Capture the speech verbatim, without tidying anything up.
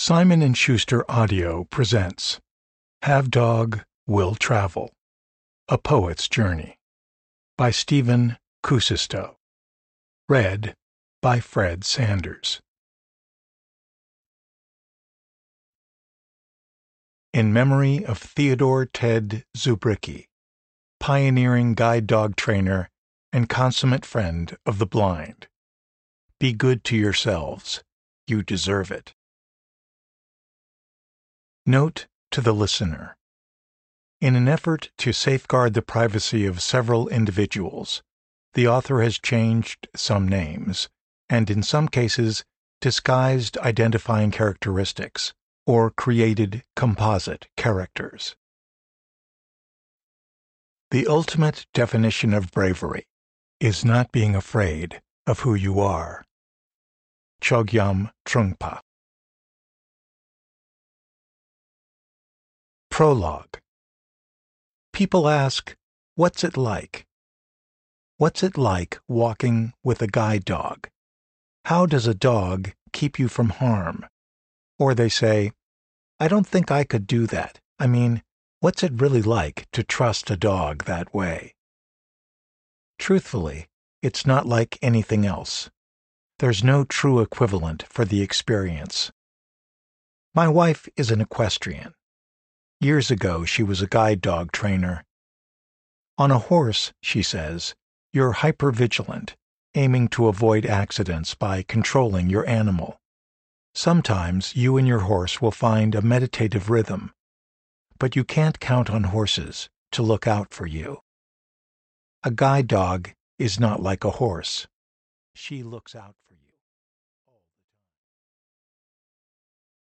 Simon and Schuster Audio presents Have Dog, Will Travel, A Poet's Journey by Stephen Kuusisto. Read by Fred Sanders. In memory of Theodore Ted Zubricki, pioneering guide dog trainer and consummate friend of the blind. Be good to yourselves. You deserve it. Note to the listener. In an effort to safeguard the privacy of several individuals, the author has changed some names, and in some cases disguised identifying characteristics, or created composite characters. The ultimate definition of bravery is not being afraid of who you are. Chogyam Trungpa. Prologue. People ask, what's it like? What's it like walking with a guide dog? How does a dog keep you from harm? Or they say, I don't think I could do that. I mean, what's it really like to trust a dog that way? Truthfully, it's not like anything else. There's no true equivalent for the experience. My wife is an equestrian. Years ago, she was a guide dog trainer. On a horse, she says, you're hypervigilant, aiming to avoid accidents by controlling your animal. Sometimes you and your horse will find a meditative rhythm, but you can't count on horses to look out for you. A guide dog is not like a horse. She looks out